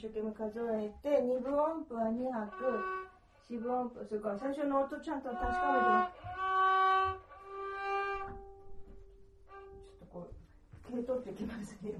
生懸命数えて、2分音符は2拍、4分音符、それから最初の音ちゃんと確かめてます。ちょっとこう、毛取ってきますね。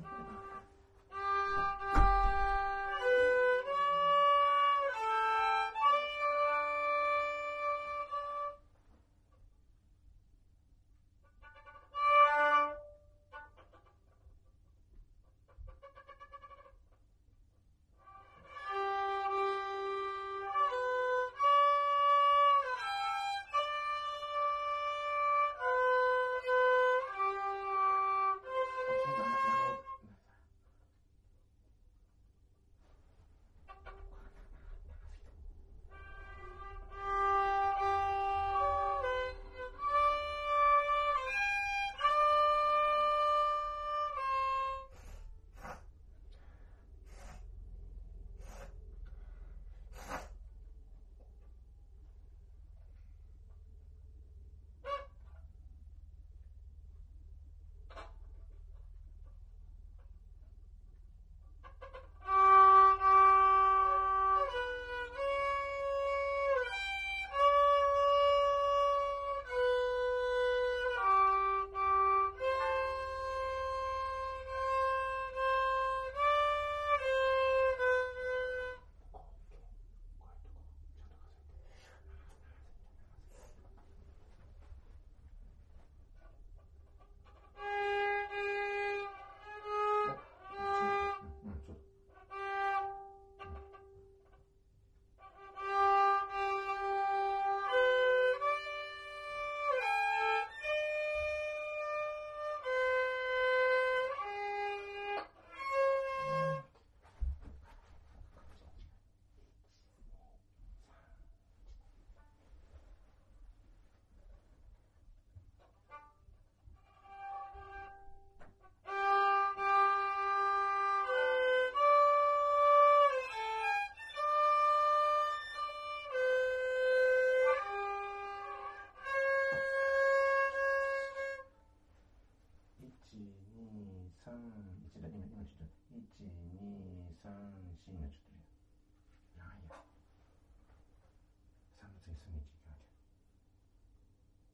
1、2、3、1、2、3、4の